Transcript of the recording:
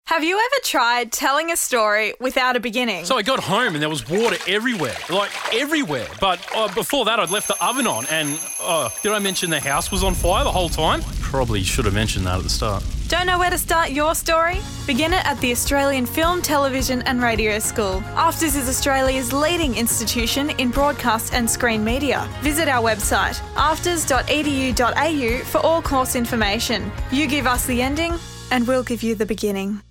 Have you ever tried telling a story without a beginning? So I got home and there was water everywhere, like everywhere. But before that, I'd left the oven on and did I mention the house was on fire the whole time? Probably should have mentioned that at the start. Don't know where to start your story? Begin it at the Australian Film, Television and Radio School. AFTRS is Australia's leading institution in broadcast and screen media. Visit our website, aftrs.edu.au for all course information. You give us the ending and we'll give you the beginning.